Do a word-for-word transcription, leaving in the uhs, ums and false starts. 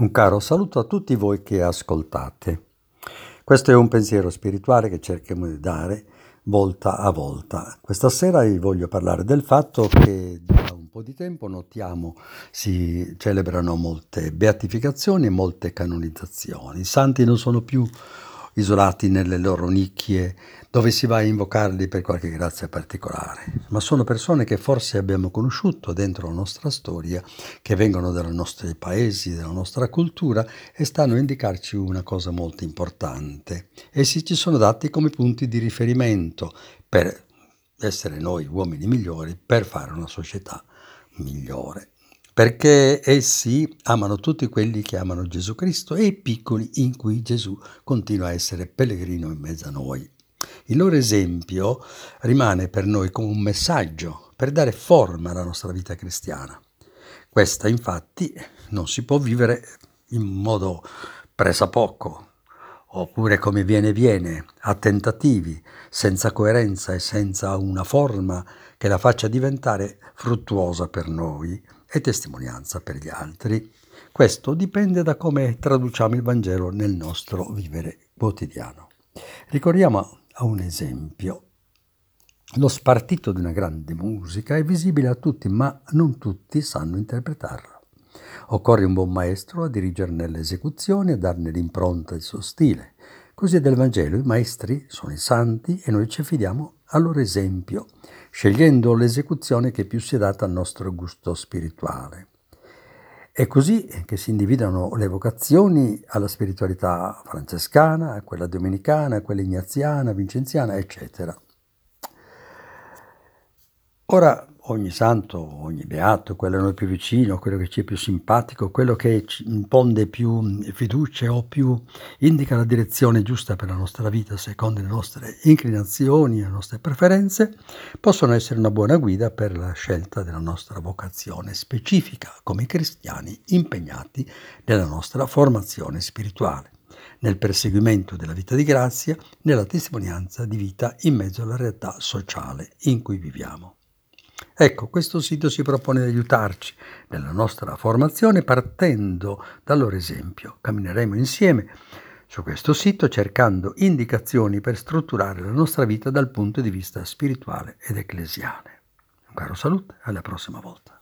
Un caro saluto a tutti voi che ascoltate. Questo è un pensiero spirituale che cerchiamo di dare volta a volta. Questa sera vi voglio parlare del fatto che da un po' di tempo notiamo si celebrano molte beatificazioni e molte canonizzazioni. I santi non sono più isolati nelle loro nicchie dove si va a invocarli per qualche grazia particolare, ma sono persone che forse abbiamo conosciuto dentro la nostra storia, che vengono dai nostri paesi, dalla nostra cultura e stanno a indicarci una cosa molto importante. Essi ci sono dati come punti di riferimento per essere noi uomini migliori, per fare una società migliore. Perché essi amano tutti quelli che amano Gesù Cristo e i piccoli in cui Gesù continua a essere pellegrino in mezzo a noi. Il loro esempio rimane per noi come un messaggio per dare forma alla nostra vita cristiana. Questa infatti non si può vivere in modo pressapoco, oppure come viene viene, a tentativi, senza coerenza e senza una forma che la faccia diventare fruttuosa per noi e testimonianza per gli altri. Questo dipende da come traduciamo il Vangelo nel nostro vivere quotidiano. Ricordiamo a un esempio. Lo spartito di una grande musica è visibile a tutti, ma non tutti sanno interpretarlo. Occorre un buon maestro a dirigerne le esecuzioni e darne l'impronta e il suo stile. Così è del Vangelo, i maestri sono i santi e noi ci affidiamo al loro esempio, scegliendo l'esecuzione che più si è data al nostro gusto spirituale. È così che si individuano le vocazioni alla spiritualità francescana, a quella domenicana, a quella ignaziana, vincenziana, eccetera. Ora ogni santo, ogni beato, quello a noi più vicino, quello che ci è più simpatico, quello che ci imponde più fiducia o più indica la direzione giusta per la nostra vita secondo le nostre inclinazioni, le nostre preferenze, possono essere una buona guida per la scelta della nostra vocazione specifica come cristiani impegnati nella nostra formazione spirituale, nel perseguimento della vita di grazia, nella testimonianza di vita in mezzo alla realtà sociale in cui viviamo. Ecco, questo sito si propone di aiutarci nella nostra formazione partendo dal loro esempio. Cammineremo insieme su questo sito cercando indicazioni per strutturare la nostra vita dal punto di vista spirituale ed ecclesiale. Un caro saluto e alla prossima volta.